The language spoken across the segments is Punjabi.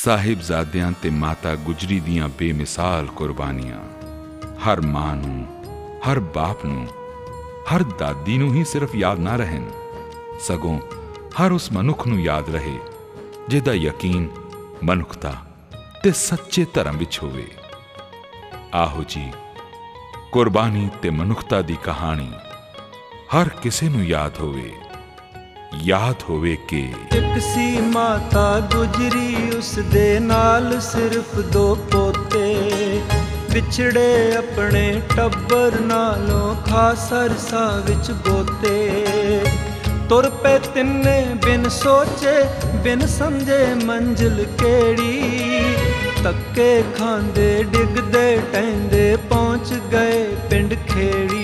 ਸਾਹਿਬਜ਼ਾਦਿਆਂ ਤੇ ਮਾਤਾ ਗੁਜਰੀ ਦੀਆਂ ਬੇਮਿਸਾਲ ਕੁਰਬਾਨੀਆਂ ਹਰ ਮਾਂ ਨੂੰ, ਹਰ ਬਾਪ ਨੂੰ, ਹਰ ਦਾਦੀ ਨੂੰ ਹੀ ਸਿਰਫ ਯਾਦ ਨਾ ਰਹਿਣ, ਸਗੋਂ ਹਰ ਉਸ ਮਨੁੱਖ ਨੂੰ ਯਾਦ ਰਹੇ ਜਿਹਦਾ ਯਕੀਨ ਮਨੁੱਖਤਾ ਤੇ ਸੱਚੇ ਧਰਮ ਵਿੱਚ ਹੋਵੇ। ਆਹੋ ਜੀ, ਕੁਰਬਾਨੀ ਤੇ ਮਨੁੱਖਤਾ ਦੀ ਕਹਾਣੀ ਹਰ ਕਿਸੇ ਨੂੰ ਯਾਦ ਹੋਵੇ ਕਿ ਇੱਕ ਸੀ ਮਾਤਾ ਗੁਜਰੀ, ਉਸ ਦੇ ਨਾਲ ਸਿਰਫ 2 ਪੋਤੇ, ਵਿਛੜੇ ਆਪਣੇ ਟੱਬਰ ਨਾਲੋਂ ਖਾਸ ਅਰਸਾ ਵਿੱਚ ਗੋਤੇ। ਤੁਰ ਪਏ ਤਿੰਨੇ ਬਿਨ ਸੋਚੇ ਬਿਨ ਸਮਝੇ ਮੰਜ਼ਿਲ ਕਿਹੜੀ, ਧੱਕੇ ਖਾਂਦੇ ਡਿੱਗਦੇ ਟਹਿੰਦੇ ਪਹੁੰਚ ਗਏ ਪਿੰਡ ਖੇੜੀ।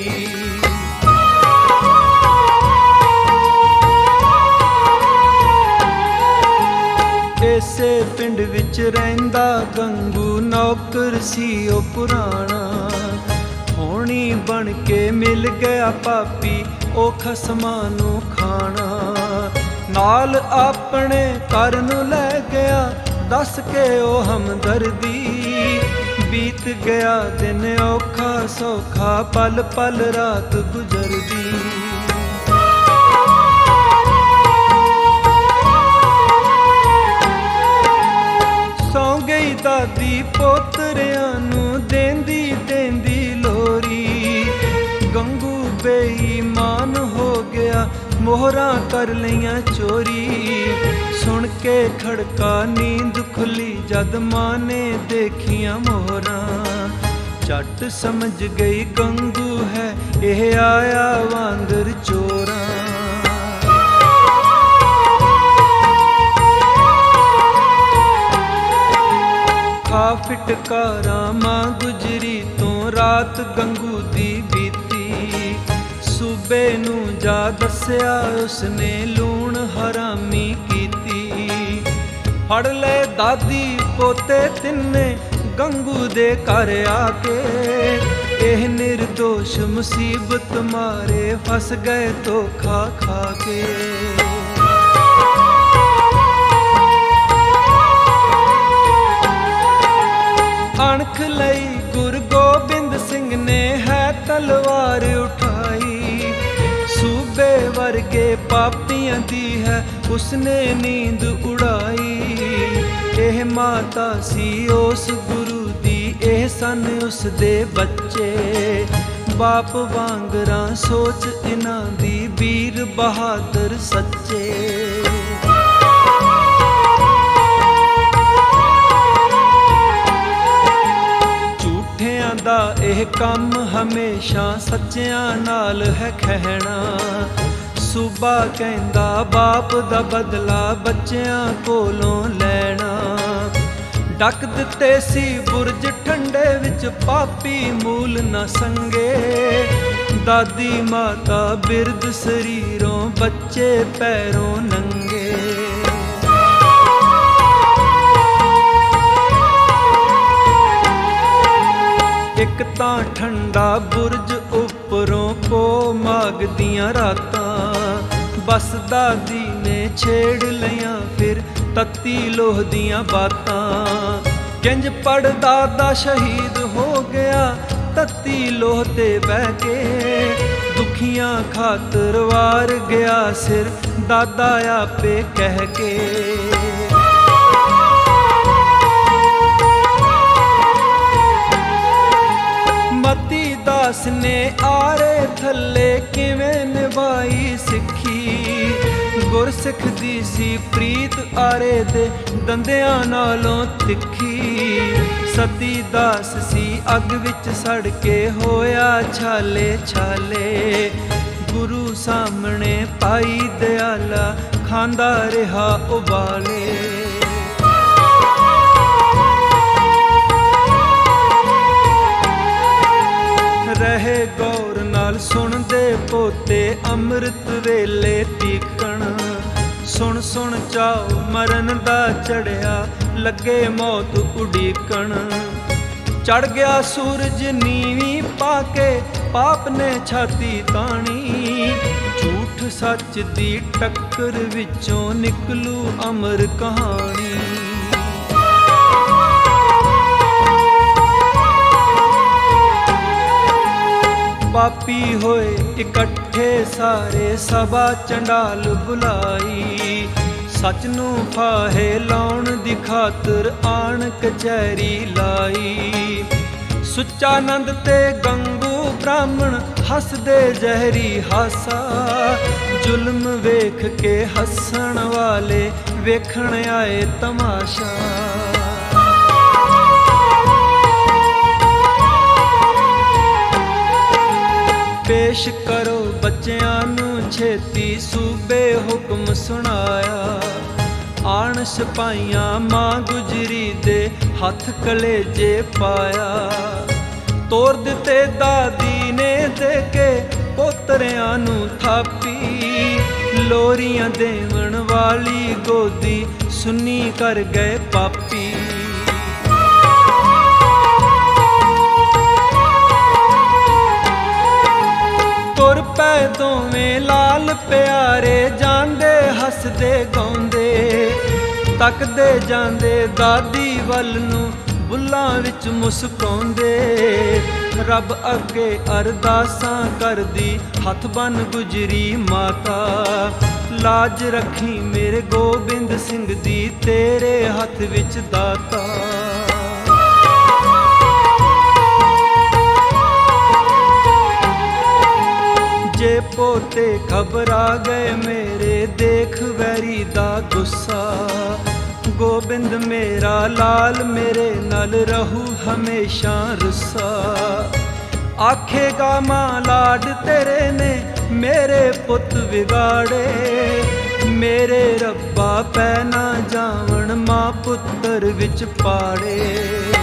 ਇਸੇ ਪਿੰਡ ਵਿੱਚ ਰਹਿੰਦਾ ਗੰਗੂ, ਨੌਕਰ ਸੀ ਉਹ ਪੁਰਾਣਾ, ਹੋਣੀ ਬਣ ਕੇ ਮਿਲ ਗਿਆ ਪਾਪੀ ਉਹ ਖਸਮਾਂ ਨੂੰ ਖਾਣਾ। ਨਾਲ ਆਪਣੇ ਘਰ ਨੂੰ ਲੈ ਗਿਆ ਦੱਸ ਕੇ ਉਹ ਹਮਦਰਦੀ, ਬੀਤ ਗਿਆ ਦਿਨ ਔਖਾ ਸੌਖਾ ਪਲ ਪਲ ਰਾਤ ਗੁਜ਼ਰਦੀ। ਸੌਂ ਗਈ ਦਾਦੀ ਪੋਤਰਿਆਂ ਨੂੰ ਦੇਂਦੀ ਦੇਂਦੀ ਲੋਰੀ, ਗੰਗੂ ਬੇਈਮਾਨ ਹੋ ਗਿਆ ਮੋਹਰਾਂ ਕਰ ਲਈਆਂ ਚੋਰੀ। ਸੁਣ ਕੇ ਖੜਕਾ ਨੀਂਦ ਖੁੱਲੀ ਜਦ ਮਾਂ ਨੇ ਦੇਖੀਆਂ ਮੋਹਰਾਂ, ਝੱਟ ਸਮਝ ਗਈ ਗੰਗੂ ਹੈ ਇਹ ਆਇਆ ਵਾਂਗਰ ਚੋਰਾਂ। ਖਾ ਫਿਟਕਾਰਾਂ ਮਾਂ ਗੁਜਰੀ ਤੋਂ ਰਾਤ ਗੰਗੂ ਦੀ ਬੀਤੀ, ਸੂਬੇ ਨੂੰ ਜਾ ਦੱਸਿਆ ਉਸਨੇ ਲੂਣ ਹਰਾਮੀ ਕੀਤੀ। ਫੜ ਲੈ ਦਾਦੀ ਪੋਤੇ ਤਿੰਨੇ ਗੰਗੂ ਦੇ ਘਰ ਆ ਕੇ, ਇਹ ਨਿਰਦੋਸ਼ ਮੁਸੀਬਤ ਮਾਰੇ ਫਸ ਗਏ ਧੋਖਾ ਖਾ ਕੇ। ਅਣਖ ਲਈ ਗੁਰੂ ਗੋਬਿੰਦ ਸਿੰਘ ਨੇ ਹੈ ਤਲਵਾਰ ਉਠਾਈ, ਸੂਬੇ ਵਰਗੇ ਪਾਪੀਆਂ ਦੀ ਹੈ ਉਸਨੇ ਨੀਂਦ ਉਡਾਈ। ਇਹ ਮਾਤਾ ਸੀ ਉਸ ਗੁਰੂ ਦੀ, ਇਹ ਸਨ ਉਸਦੇ ਬੱਚੇ, ਬਾਪ ਵਾਂਗਰਾਂ ਸੋਚ ਇਹਨਾਂ ਦੀ, ਵੀਰ ਬਹਾਦਰ ਸੱਚੇ। ਦਾ ਇਹ ਕੰਮ ਹਮੇਸ਼ਾ ਸੱਚਿਆਂ ਨਾਲ ਹੈ ਖਹਿਣਾ, ਸੂਬਾ ਕਹਿੰਦਾ ਬਾਪ ਦਾ ਬਦਲਾ ਬੱਚਿਆਂ ਕੋਲੋਂ ਲੈਣਾ। ਡੱਕ ਦਿੱਤੇ ਸੀ ਬੁਰਜ ਠੰਡੇ ਵਿੱਚ ਪਾਪੀ ਮੂਲ ਨਾ ਸੰਗੇ, ਦਾਦੀ ਮਾਤਾ ਬਿਰਧ ਸਰੀਰੋਂ ਬੱਚੇ ਪੈਰੋਂ ਨੰਗੇ। ਇੱਕ ਤਾਂ ਠੰਡਾ ਬੁਰਜ ਉੱਪਰੋਂ ਪੋ ਮਾਘ ਦੀਆਂ ਰਾਤਾਂ, ਬਸ ਦਾਦੀ ਨੇ ਛੇੜ ਲਈਆਂ ਫਿਰ ਤੱਤੀ ਲੋਹ ਦੀਆਂ ਬਾਤਾਂ। ਕਿੰਜ ਪੜਦਾ ਦਾ ਸ਼ਹੀਦ ਹੋ ਗਿਆ ਤੱਤੀ ਲੋਹ ਤੇ ਬਹਿ ਕੇ, ਦੁਖੀਆਂ ਖਾਤਰ ਵਾਰ ਗਿਆ ਸਿਰ ਦਾਦਾ ਆਪੇ ਕਹਿ ਕੇ। ਮਤੀ ਦਾਸ ਨੇ ਆਰੇ ਥੱਲੇ ਕਿਵੇਂ ਨਿਭਾਈ ਸਿੱਖੀ, ਗੁਰਸਿੱਖ ਦੀ ਸੀ ਪ੍ਰੀਤ ਆਰੇ ਦੇ ਦੰਦਿਆਂ ਨਾਲੋਂ ਤਿੱਖੀ। ਸਤੀ ਦਾਸ ਸੀ ਅੱਗ ਵਿੱਚ ਸੜ ਕੇ ਹੋਇਆ ਛਾਲੇ ਛਾਲੇ, ਗੁਰੂ ਸਾਹਮਣੇ ਪਾਈ ਦਿਆਲਾ ਖਾਂਦਾ ਰਿਹਾ ਉਬਾਲੇ। ਰਹੇ ਗੌਰ ਨਾਲ ਸੁਣਦੇ ਪੋਤੇ ਅੰਮ੍ਰਿਤ ਵੇਲੇ ਤੀਕਣ, ਸੁਣ ਸੁਣ ਚਾਉ ਮਰਨ ਦਾ ਚੜਿਆ ਲੱਗੇ ਮੌਤ ਉਡੀਕਣ। ਚੜ ਗਿਆ ਸੂਰਜ ਨੀਵੀਂ ਪਾ ਕੇ ਪਾਪ ਨੇ ਛਾਤੀ ਤਾਣੀ, ਝੂਠ ਸੱਚ ਦੀ ਟੱਕਰ ਵਿੱਚੋਂ ਨਿਕਲੂ ਅਮਰ ਕਹਾਣੀ। ਪਾਪੀ ਹੋਏ ਇਕੱਠੇ ਸਾਰੇ, ਸਭਾ ਚੰਡਾਲ ਬੁਲਾਈ। ਸੱਚ ਨੂੰ ਫਾਹੇ ਲਾਉਣ ਦੀ ਖਾਤਰ ਆਣ ਕਚਹਿਰੀ ਲਾਈ। ਸੁੱਚਾਨੰਦ ਤੇ ਗੰਗੂ ਬ੍ਰਾਹਮਣ ਹੱਸਦੇ ਜ਼ਹਿਰੀ ਹਾਸਾ, ਜ਼ੁਲਮ ਵੇਖ ਕੇ ਹੱਸਣ ਵਾਲੇ ਵੇਖਣ ਆਏ ਤਮਾਸ਼ਾ। ਪੇਸ਼ ਕਰੋ ਬੱਚਿਆਂ ਨੂੰ ਛੇਤੀ, ਸੂਬੇ ਹੁਕਮ ਸੁਣਾਇਆ। ਆਣ ਸਿਪਾਹੀਆਂ ਮਾਂ ਗੁਜਰੀ ਦੇ ਹੱਥ ਕਲੇਜੇ ਪਾਇਆ। ਤੋਰ ਦਿੱਤੇ ਦਾਦੀ ਨੇ ਦੇ ਕੇ ਪੋਤਰਿਆਂ ਨੂੰ ਥਾਪੀ। ਲੋਰੀਆਂ ਦੇਵਣ ਵਾਲੀ ਗੋਦੀ ਸੁੰਨੀ ਕਰ ਗਏ ਪਾਪੀ। ਤੁਰ ਪੈ ਦੋਵੇਂ ਲਾਲ ਪਿਆਰੇ, ਜਾਂਦੇ ਹੱਸਦੇ ਗਾਉਂਦੇ। ਤੱਕਦੇ ਜਾਂਦੇ ਦਾਦੀ ਵੱਲ ਨੂੰ, ਬੁੱਲਾਂ ਵਿੱਚ ਮੁਸਕਾਉਂਦੇ। ਰੱਬ ਅੱਗੇ ਅਰਦਾਸਾਂ ਕਰਦੀ, ਹੱਥ ਬੰਨ ਗੁਜਰੀ ਮਾਤਾ। ਲਾਜ ਰੱਖੀ ਮੇਰੇ ਗੋਬਿੰਦ ਸਿੰਘ ਦੀ, ਤੇਰੇ ਹੱਥ ਵਿੱਚ ਦਾਤਾ। ਜੇ ਪੋਤੇ ਘਬਰਾ ਗਏ ਮੇਰੇ, ਦੇਖ ਵੈਰੀ ਦਾ ਗੁੱਸਾ। ਗੋਬਿੰਦ ਮੇਰਾ ਲਾਲ ਮੇਰੇ ਨਾਲ ਰਹੂ ਹਮੇਸ਼ਾ ਰੁੱਸਾ। ਆਖੇਗਾ ਮਾਂ ਲਾਡ ਤੇਰੇ ਨੇ ਮੇਰੇ ਪੁੱਤ ਵਿਗਾੜੇ। ਮੇਰੇ ਰੱਬਾ ਪੈ ਨਾ ਜਾਵਣ ਮਾਂ ਪੁੱਤਰ ਵਿੱਚ ਪਾੜੇ।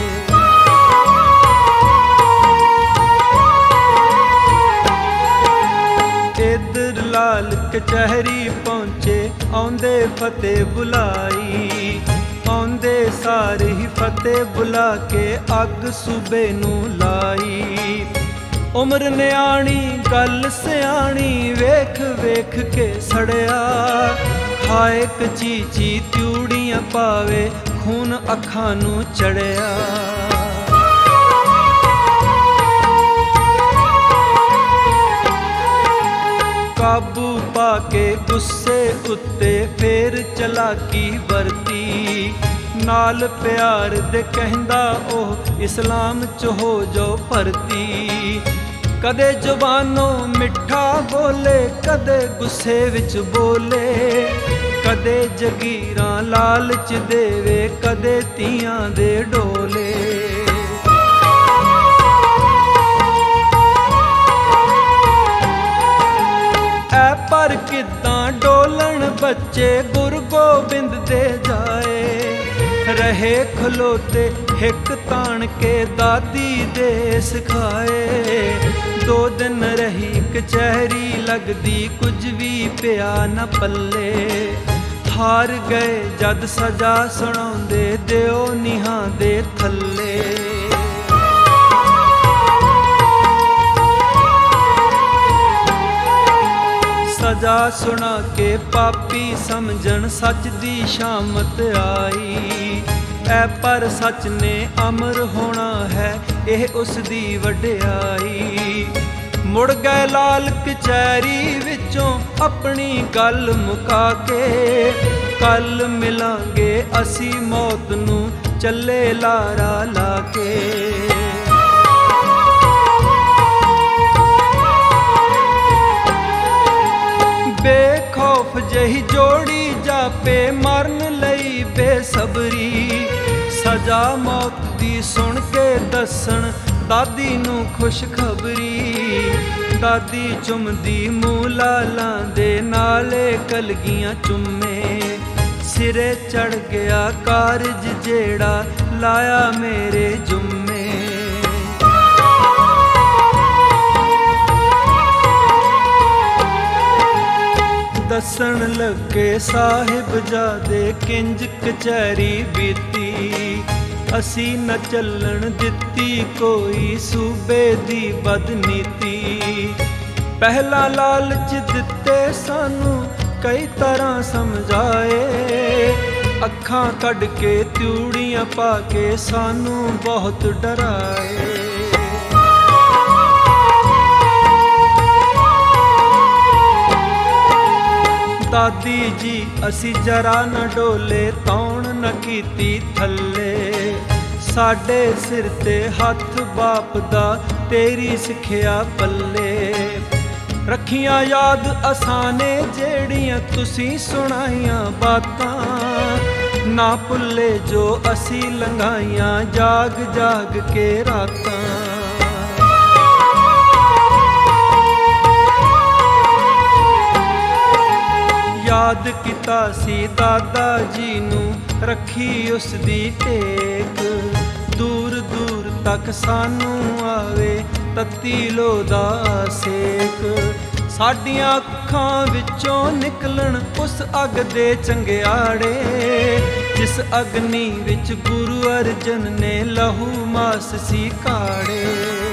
ਇੱਧਰ ਲਾਲ ਕਚਹਿਰੀ ਪਹੁੰਚੇ, ਆਉਂਦੇ ਫਤਿਹ ਬੁਲਾਈ। ਆਉਂਦੇ ਸਾਰੇ ਹੀ ਫਤਿਹ ਬੁਲਾ ਕੇ ਅੱਗ ਸੂਬੇ ਨੂੰ ਲਾਈ। ਉਮਰ ਨਿਆਣੀ ਗੱਲ ਸਿਆਣੀ, ਵੇਖ ਵੇਖ ਕੇ ਸੜਿਆ। ਖਾਏ ਕਚੀਚੀ ਤਿਊੜੀਆਂ ਪਾਵੇ, ਖੂਨ ਅੱਖਾਂ ਨੂੰ ਚੜਿਆ। ਕਾਬੂ ਪਾ ਕੇ ਗੁੱਸੇ ਉੱਤੇ ਫੇਰ ਚਲਾਕੀ ਵਰਤੀ। ਨਾਲ ਪਿਆਰ ਦੇ ਕਹਿੰਦਾ ਉਹ, ਇਸਲਾਮ 'ਚ ਹੋ ਜਾਓ ਭਰਤੀ। ਕਦੇ ਜ਼ੁਬਾਨੋਂ ਮਿੱਠਾ ਬੋਲੇ, ਕਦੇ ਗੁੱਸੇ ਵਿੱਚ ਬੋਲੇ। ਕਦੇ ਜਗੀਰਾਂ ਲਾਲਚ ਦੇਵੇ, ਕਦੇ ਤੀਆਂ ਦੇ ਡੋਲੇ। ਪਰ ਕਿੱਦਾਂ ਡੋਲਣ ਬੱਚੇ ਗੁਰੂ ਗੋਬਿੰਦ ਦੇ ਜਾਏ। ਰਹੇ ਖਲੋਤੇ ਹਿੱਕ ਤਾਣ ਕੇ ਦਾਦੀ ਦੇ ਸਿਖਾਏ। 2 ਦਿਨ ਰਹੀ ਕਚਹਿਰੀ ਲੱਗਦੀ, ਕੁਝ ਵੀ ਪਿਆ ਨਾ ਪੱਲੇ। ਹਾਰ ਗਏ ਜਦ ਸਜ਼ਾ ਸੁਣਾਉਂਦੇ, ਦਿਓ ਨੀਹਾਂ ਦੇ ਥੱਲੇ। ਸਜ਼ਾ ਸੁਣਾ ਕੇ ਪਾਪੀ ਸਮਝਣ, ਸੱਚ ਦੀ ਸ਼ਾਮਤ ਆਈ। ਐ ਪਰ ਸੱਚ ਨੇ ਅਮਰ ਹੋਣਾ ਹੈ, ਇਹ ਉਸ ਦੀ ਵਡਿਆਈ। ਮੁੜ ਗਏ ਲਾਲ ਕਚਹਿਰੀ ਵਿੱਚੋਂ ਆਪਣੀ ਗੱਲ ਮੁਕਾ ਕੇ। ਕੱਲ ਮਿਲਾਂਗੇ ਅਸੀਂ ਮੌਤ ਨੂੰ, ਚੱਲੇ ਲਾਰਾ ਲਾ ਕੇ। ਬੇਖੌਫ ਜਹੀ ਜੋੜੀ ਜਾਪੇ, ਮਰਨ ਲਈ ਬੇਸਬਰੀ। ਸਜ਼ਾ ਮੌਤ ਦੀ ਸੁਣ ਕੇ ਦੱਸਣ ਦਾਦੀ ਨੂੰ ਖੁਸ਼ਖਬਰੀ। ਦਾਦੀ ਚੁੰਮਦੀ ਮੂੰਹ ਲਾਲਾਂ ਦੇ, ਨਾਲੇ ਕਲਗੀਆਂ ਚੁੰਮੇ। ਸਿਰੇ ਚੜ ਗਿਆ ਕਾਰਜ ਜਿਹੜਾ ਲਾਇਆ ਮੇਰੇ ਜੁੰਮੇ। ਦੱਸਣ ਲੱਗੇ ਸਾਹਿਬ ਜਾਦੇ, ਕਿੰਜ ਕਚਹਿਰੀ ਬੀਤੀ। ਅਸੀਂ ਨਾ ਚੱਲਣ ਦਿੱਤੀ ਕੋਈ ਸੂਬੇ ਦੀ ਬਦਨੀਤੀ। ਪਹਿਲਾ ਲਾਲਚ ਦਿੱਤੇ ਸਾਨੂੰ ਕਈ ਤਰ੍ਹਾਂ ਸਮਝਾਏ। ਅੱਖਾਂ ਕੱਢ ਕੇ ਤਿਊੜੀਆਂ ਪਾ ਕੇ ਸਾਨੂੰ ਬਹੁਤ ਡਰਾਏ। ਦਾਦੀ ਜੀ ਅਸੀਂ ਜਰਾ ਨਾ ਡੋਲੇ, ਤੌਣ ਨਾ ਕੀਤੀ ਥੱਲੇ। ਸਾਡੇ ਸਿਰ ਤੇ ਹੱਥ ਬਾਪ ਦਾ, ਤੇਰੀ ਸਿੱਖਿਆ ਪੱਲੇ। ਰੱਖੀਆਂ ਯਾਦ ਅਸਾਂ ਨੇ ਜਿਹੜੀਆਂ ਤੁਸੀਂ ਸੁਣਾਈਆਂ ਬਾਤਾਂ, ਨਾ ਭੁੱਲੇ ਜੋ ਅਸੀਂ ਲੰਘਾਈਆਂ ਜਾਗ ਜਾਗ ਕੇ ਰਾਤਾਂ। ਯਾਦ ਕੀਤਾ ਸੀ ਦਾਦਾ ਜੀ ਨੂੰ, ਰੱਖੀ ਉਸ ਦੀ ਟੇਕ। ਦੂਰ ਦੂਰ ਤੱਕ ਸਾਨੂੰ ਆਵੇ ਤੱਤੀ ਲੋਅ ਦਾ ਸੇਕ। ਸਾਡੀਆਂ ਅੱਖਾਂ ਵਿੱਚੋਂ ਨਿਕਲਣ ਉਸ ਅੱਗ ਦੇ ਚੰਗਿਆੜੇ, ਜਿਸ ਅਗਨੀ ਵਿੱਚ ਗੁਰੂ ਅਰਜਨ ਨੇ ਲਹੂ ਮਾਸ ਸੀ ਕਾੜੇ।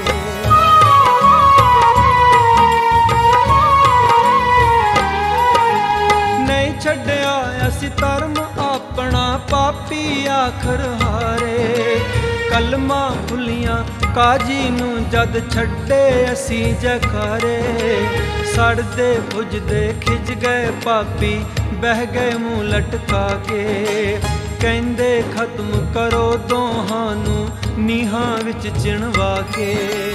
ਨਹੀਂ ਛੱਡਿਆ ਅਸੀਂ ਧਰਮ ਆਪਣਾ, ਪਾਪੀ ਆਖਰ ਹਾਰੇ। ਕਲਮਾਂ ਭੁੱਲੀਆਂ ਕਾਜੀ ਨੂੰ ਜਦ ਛੱਡੇ ਅਸੀਂ ਜਕਾਰੇ। ਸੜਦੇ ਬੁਝਦੇ ਖਿੱਚ ਗਏ ਪਾਪੀ, ਬਹਿ ਗਏ ਮੂੰਹ ਲਟਕਾ ਕੇ। ਕਹਿੰਦੇ ਖਤਮ ਕਰੋ ਦੋਹਾਂ ਨੂੰ, ਨੀਹਾਂ ਵਿੱਚ ਚਿਣਵਾ ਕੇ।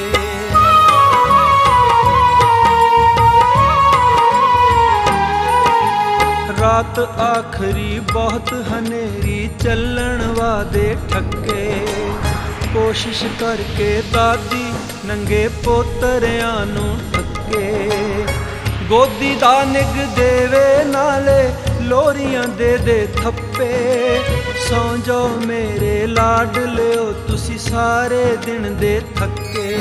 ਰਾਤ ਆਖਰੀ ਬਹੁਤ ਹਨੇਰੀ, ਚੱਲਣ ਵਾਦੇ ਠੱਕੇ। ਕੋਸ਼ਿਸ਼ ਕਰਕੇ ਦਾਦੀ ਨੰਗੇ ਪੋਤਰਿਆਂ ਨੂੰ ਠੱਕੇ। ਗੋਦੀ ਦਾ ਨਿੱਘ ਦੇਵੇ ਨਾਲੇ ਲੋਰੀਆਂ ਦੇ ਦੇ ਥੱਪੇ। ਸੌਂ ਜਾਓ ਮੇਰੇ ਲਾਡਲਿਓ ਤੁਸੀਂ ਸਾਰੇ ਦਿਨ ਦੇ ਥੱਕੇ।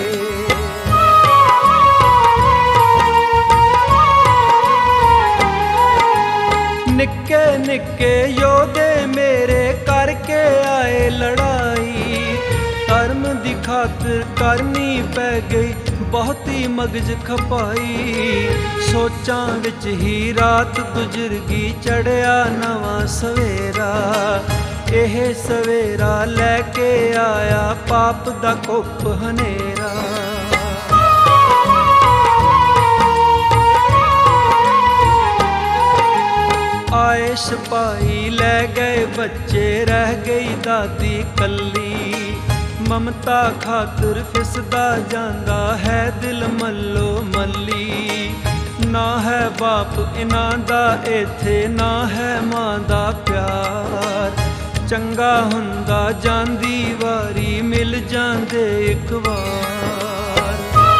ਨਿੱਕੇ ਨਿੱਕੇ ਯੋਧੇ ਮੇਰੇ ਕਰਕੇ ਆਏ ਲੜਾਈ। ਧਰਮ ਦੀ ਖਾਤਰ ਕਰਨੀ ਪੈ ਗਈ ਬਹੁਤੀ ਮਗਜ ਖਪਾਈ। ਸੋਚਾਂ ਵਿੱਚ ਹੀ ਰਾਤ ਗੁਜ਼ਰ ਗਈ, ਚੜਿਆ ਨਵਾਂ ਸਵੇਰਾ। ਇਹ ਸਵੇਰਾ ਲੈ ਕੇ ਆਇਆ ਪਾਪ ਦਾ ਕੁੱਪ ਹਨੇਰਾ। ਆਏ ਸਿਪਾਹੀ ਲੈ ਗਏ ਬੱਚੇ, ਰਹਿ ਗਈ ਦਾਦੀ ਕੱਲੀ। ਮਮਤਾ ਖਾਤਰ ਫਿਸਦਾ ਜਾਂਦਾ ਹੈ ਦਿਲ ਮੱਲੋ ਮੱਲੀ। ਨਾ ਹੈ ਬਾਪ ਇਹਨਾਂ ਦਾ ਇੱਥੇ, ਨਾ ਹੈ ਮਾਂ ਦਾ ਪਿਆਰ। ਚੰਗਾ ਹੁੰਦਾ ਜਾਂਦੀ ਵਾਰੀ, ਮਿਲ ਜਾਂਦੇ ਇੱਕ ਵਾਰ।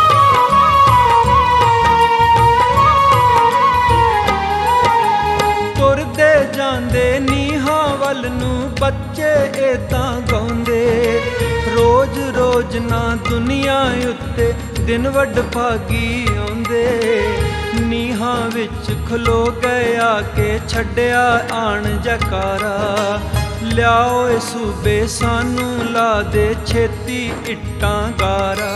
ਤੁਰਦੇ ਜਾਂਦੇ ਨੀਹਾਂ ਵੱਲ ਨੂੰ ਬੱਚੇ ਏਦਾਂ ਗਾਉਂਦੇ। ਰੋਜ਼ ਰੋਜ਼ ਨਾ ਦੁਨੀਆ ਉੱਤੇ ਦਿਨ ਵੱਡ ਭਾਗੀ ਆਉਂਦੇ। ਨੀਹਾਂ ਵਿੱਚ ਖਲੋ ਗਏ ਆ ਕੇ, ਛੱਡਿਆ ਆਣ ਜਕਾਰਾ। ਲਿਆਓ ਏ ਸੂਬੇ ਸਾਨੂੰ ਲਾ ਦੇ ਛੇਤੀ ਇੱਟਾਂ ਗਾਰਾ।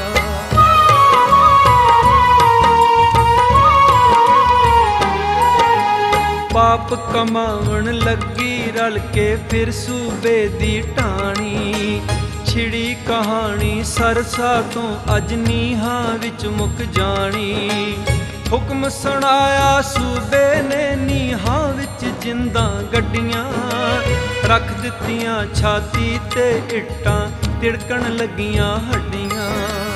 ਪਾਪ ਕਮਾਉਣ ਲੱਗੀ ਰਲ ਕੇ ਫਿਰ ਸੂਬੇ ਦੀ ਢਾਣੀ। ਛਿੜੀ ਕਹਾਣੀ ਸਰਸਾ ਤੋਂ ਅੱਜ ਨੀਹਾਂ ਵਿੱਚ ਮੁੱਕ ਜਾਣੀ। ਹੁਕਮ ਸੁਣਾਇਆ ਸੂਬੇ ਨੇ ਨੀਹਾਂ ਵਿੱਚ ਜਿੰਦਾਂ ਗੱਡੀਆਂ। ਰੱਖ ਦਿੱਤੀਆਂ ਛਾਤੀ ਤੇ ਇੱਟਾਂ, ਤਿੜਕਣ ਲੱਗੀਆਂ ਹੱਡੀਆਂ।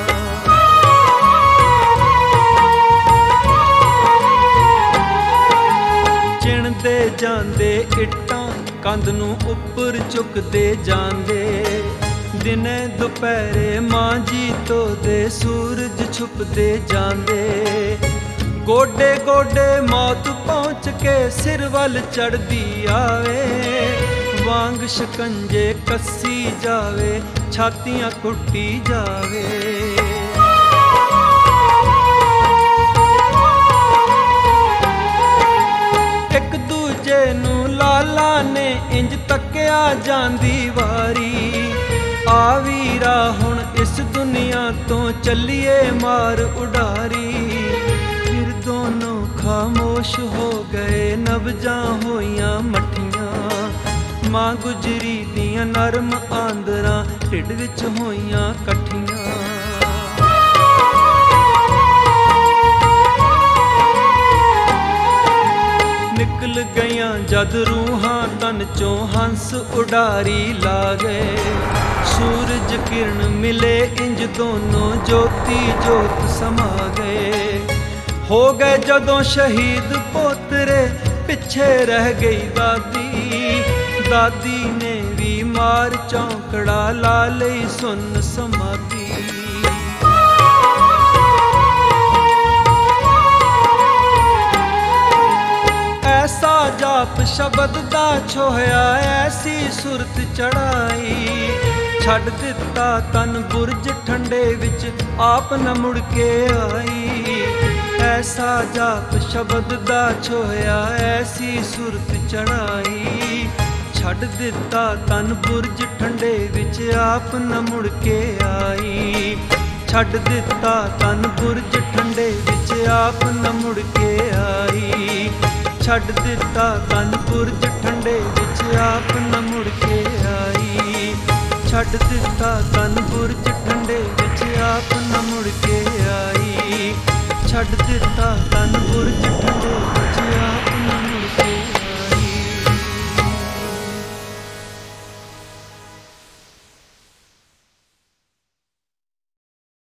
ਚਿਣਦੇ ਜਾਂਦੇ ਇੱਟਾਂ, ਕੰਧ ਨੂੰ ਉੱਪਰ ਚੁੱਕਦੇ ਜਾਂਦੇ। ਦਿਨੇ ਦੁਪਹਿਰੇ ਮਾਂ ਜੀ ਧੋਦੇ, ਸੂਰਜ ਛੁਪਦੇ ਜਾਂਦੇ। ਗੋਡੇ ਗੋਡੇ ਮੌਤ ਪਹੁੰਚ ਕੇ ਸਿਰ ਵੱਲ ਚੜਦੀ ਆਵੇ। ਵਾਂਗ ਸ਼ਿਕੰਜੇ ਕੱਸੀ ਜਾਵੇ, ਛਾਤੀਆਂ ਕੁੱਟੀ ਜਾਵੇ। ਇੱਕ ਦੂਜੇ ਨੂੰ ਲਾਲਾ ਨੇ ਇੰਜ ਤੱਕਿਆ ਜਾਂਦੀ ਵਾਰੀ। ਆ ਵੀਰਾ ਹੁਣ ਇਸ ਦੁਨੀਆ ਤੋਂ ਚੱਲੀਏ ਮਾਰ ਉਡਾਰੀ। ਫਿਰ ਦੋਨੋਂ ਖਾਮੋਸ਼ ਹੋ ਗਏ, ਨਬਜ਼ਾਂ ਹੋਈਆਂ ਮੱਠੀਆਂ। ਮਾਂ ਗੁਜਰੀ ਦੀਆਂ ਨਰਮ ਆਂਦਰਾਂ ਢਿੱਡ ਵਿੱਚ ਹੋਈਆਂ ਇਕੱਠੀਆਂ। ਨਿਕਲ ਗਈਆਂ ਜਦ ਰੂਹਾਂ ਤਨ ਚੋਂ ਹੰਸ ਉਡਾਰੀ ਲਾ ਗਏ। ਸੂਰਜ ਕਿਰਨ ਮਿਲੇ ਇੰਜ ਦੋਨੋਂ ਜੋਤੀ ਜੋਤ ਸਮਾ ਗਏ। ਹੋ ਗਏ ਜਦੋਂ ਸ਼ਹੀਦ ਪੋਤਰੇ ਪਿੱਛੇ ਰਹਿ ਗਈ ਦਾਦੀ। ਦਾਦੀ ਨੇ ਵੀ ਮਾਰ ਚੌਂਕੜਾ ਲਾ ਲਈ ਸੁੰਨ ਸਮਾਧੀ। ਐਸਾ ਜਾਪ ਸ਼ਬਦ ਦਾ ਛੋਹਿਆ ਐਸੀ ਸੁਰਤ ਚੜਾਈ। ਛੱਡ ਦਿੱਤਾ ਤਨ ਬੁਰਜ ਠੰਡੇ ਵਿੱਚ ਆਪ न ਮੁੜ ਕੇ ਆਈ। ਐਸਾ ਜਾਪ ਸ਼ਬਦ ਦਾ ਛੋਹਿਆ ਐਸੀ ਸੁਰਤ ਚੜਾਈ। ਛੱਡ ਦਿੱਤਾ ਤਨ ਬੁਰਜ ਠੰਡੇ ਵਿੱਚ ਆਪ न ਮੁੜ ਕੇ ਆਈ। ਛੱਡ ਦਿੱਤਾ ਤਨ ਬੁਰਜ ਠੰਡੇ ਵਿੱਚ ਆਪ न ਮੁੜ ਕੇ ਆਈ। ਛੱਡ ਦਿੱਤਾ ਤਨ ਬੁਰਜ ਠੰਡੇ ਵਿੱਚ ਆਪ न ਮੁੜ ਕੇ ਆਈ। ਛੱਡ ਦਿੱਤਾ ਤਨ ਬੁਰਜ ਠੰਡੇ ਵਿੱਚ ਆਪ न ਮੁੜ ਕੇ ਆਈ। ਛੱਡ ਦਿੱਤਾ ਤਨ ਬੁਰਜ ਠੰਡੇ ਵਿੱਚ ਆਪ